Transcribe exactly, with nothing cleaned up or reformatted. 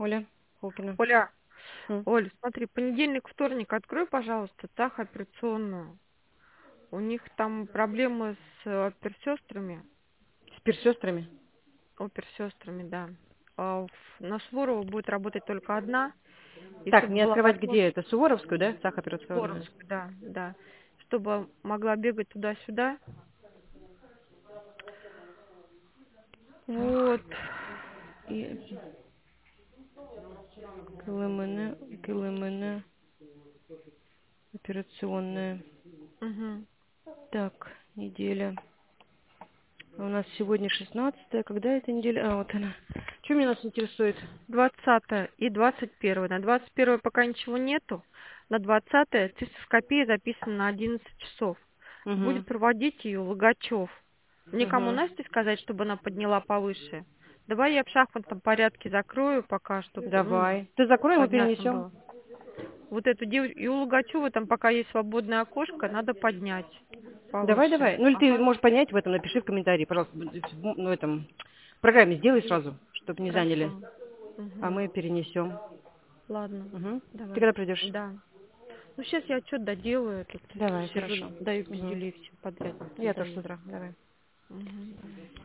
Оля Холкина. Оля, М. Оль, смотри, понедельник, вторник, открой, пожалуйста, ТАХ операционную. У них там проблемы с э, оперсестрами. С персестрами? Оперсестрами, да. А в- на Суворова будет работать только одна. И Так, чтобы мне была открывать где возможность, это? Суворовскую, да? ТАХ операционную. Суворовскую, да, да. Чтобы могла бегать туда-сюда. Так, Вот. и КЛМН, КЛМН, операционная. Угу. Так, неделя. А у нас сегодня шестнадцатое. Когда эта неделя? А, вот она. Что меня нас интересует? двадцатое и двадцать первое. На двадцать первое пока ничего нету. На двадцатое цистоскопия записана на одиннадцать часов. Угу. Будет проводить ее Логачев. Мне кому Угу. Насте сказать, чтобы она подняла повыше? Давай я в шахматном порядке закрою пока, чтобы, ну, Давай. Ты закрой, мы понятно перенесем. было. Вот эту девочку, и у Логачева там пока есть свободное окошко, надо поднять Давай, повыше. давай. Ну или ты Ага, можешь понять в этом, напиши в комментарии, пожалуйста. Ну, в этом в программе сделай сразу, чтобы не заняли. хорошо. А Угу. мы перенесем. Ладно, Угу. Ты давай. когда придешь? Да. Ну, сейчас я отчет доделаю, тут Давай, сижу, хорошо. даю Угу. пиздюлей всем подряд, Я тоже с сдаю. утра. Давай. Мгм, давай.